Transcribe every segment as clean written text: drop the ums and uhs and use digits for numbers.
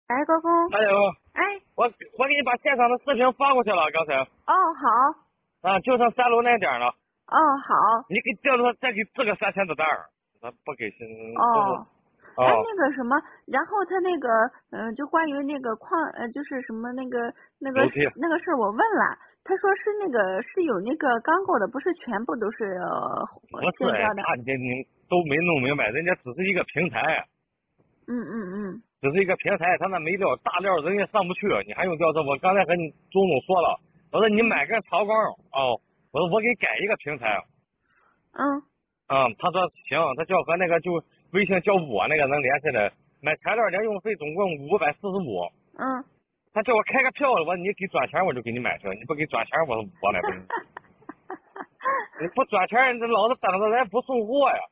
哎，高工。 哎呦， 哎。 我给你把现场的视频发过去了，刚才哦，好。 就剩3楼那点了， 哦，好。 你给调度再给支个3000子弹，他不给信，这是哦。哎， 哦， 那个什么，然后他那个，就关于那个就是什么楼梯那个事儿，我问了，他说是那个是有那个钢构的，不是全部都是不是哎， 建胶的。 你都没弄明白，人家只是一个平台， 嗯。 只是一个平台，他那没料，大料人家上不去，你还用吊车？我刚才和你钟总说了，我说你买个槽钢哦，我说我给改一个平台， 嗯。 他说行，他叫和那个就微信叫我那个能联系的，买材料连用费总共545。 嗯。 他叫我开个票，我说你给转钱我就给你买去，你不给转钱我说我买不。你不转钱，这老是等着人不送货呀。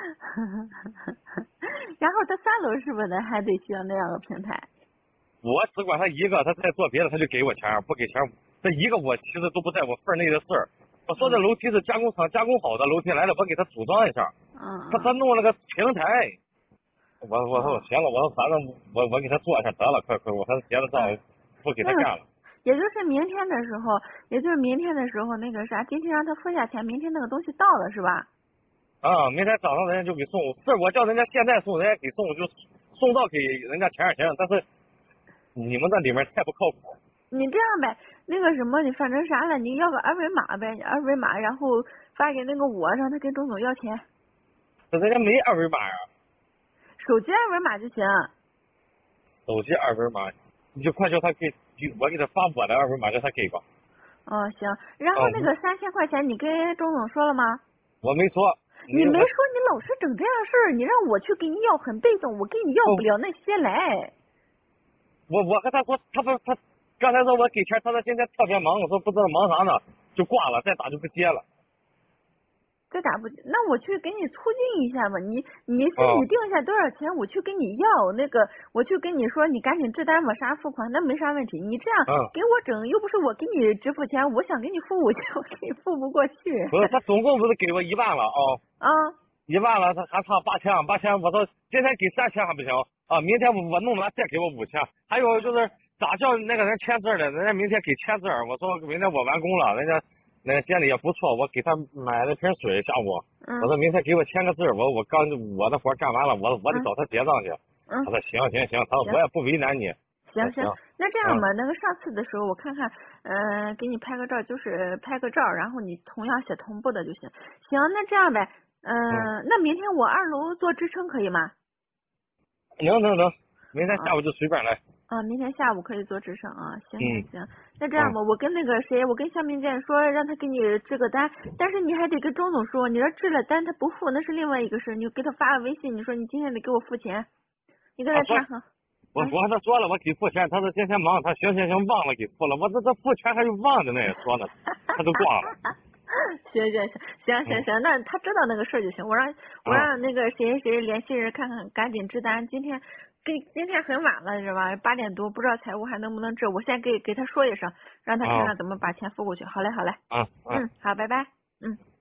然后他3楼是不是还得需要那样的平台？ 我只管他一个，他再做别的他就给我钱，不给钱这一个我其实都不在我份内的事儿。我说这楼梯是加工厂加工好的，楼梯来了我给他组装一下。他弄了个平台，我说行了，我说反正我给他做一下得了，快，我说结了账不给他干了。 也就是明天的时候，那个啥，今天让他付下钱，明天那个东西到了是吧？ 明天早上人家就给送，是我叫人家现在送，人家给送就送到给人家钱行，但是你们这里面太不靠谱。 你这样呗，那个什么，你反正啥了，你要个二维码呗，二维码，然后发给那个我，让他跟钟总要钱。 这人家没二维码呀。 手机二维码就行。 手机二维码，你就快叫他给，我给他发我的二维码，叫他给吧。 哦，行。然后那个3000块钱，你跟钟总说了吗？ 我没说。 你没说，你老是整这样事儿，你让我去给你要，很被动，我给你要不了那些来。 我和他说，他刚才说我给钱，他说今天特别忙，我说不知道忙啥呢，就挂了，再打就不接了。 再打不接，那我去给你促进一下吧。你是你定下多少钱，我去跟你要那个，我去跟你说，你赶紧这单我啥付款，那没啥问题。你这样给我整，又不是我给你支付钱，我想给你付5千，我给你付不过去。 不是，他总共不是给我1万了1万了，他还差8000，我说今天给3000还不行明天我弄完再给我5000。还有就是咋叫那个人签字的，人家明天给签字，我说明天我完工了，人家那个监理也不错，我给他买了瓶水下午，我说明天给我签个字，我的活干完了，我得找他结账去。他说行，他说我也不为难你。 行，那这样吧，那个上次的时候我看看，给你拍个照，就是拍个照，然后你同样写同步的就行。行，那这样呗，那明天我2楼做支撑可以吗？ 能，明天下午就随便来。 明天下午可以做支撑啊，行。那这样吧，我跟那个谁，我跟向明建说，让他给你支个单，但是你还得跟钟总说，你要支了单他不付，那是另外一个事，你给他发个微信，你说你今天得给我付钱，你跟他谈好。 我和他说了，我给付钱，他说今天忙，他行，忘了给付了，我这付钱还有忘的呢，说呢，他都挂了。 行，那他知道那个事儿就行，我让那个谁联系人看看，赶紧支单，今天很晚了是吧？8点多，不知道财务还能不能支，我先给他说一声，让他看看怎么把钱付过去。好嘞。 好， 拜拜。